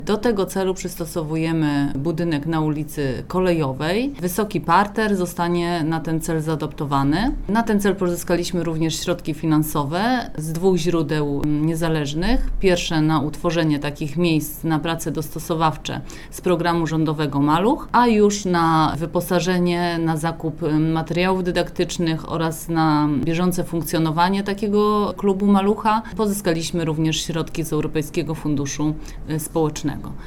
Do tego celu przystosowujemy budynek na ulicy Kolejowej. Wysoki parter zostanie na ten cel zaadoptowany. Na ten cel pozyskaliśmy również środki finansowe z 2 źródeł niezależnych. Pierwsze na utworzenie takich miejsc na prace dostosowawcze z programu rządowego Maluch, a już na wyposażenie, na zakup materiałów dydaktycznych oraz na bieżące funkcjonowanie takiego klubu Malucha pozyskaliśmy również środki z Europejskiego Funduszu Społecznego.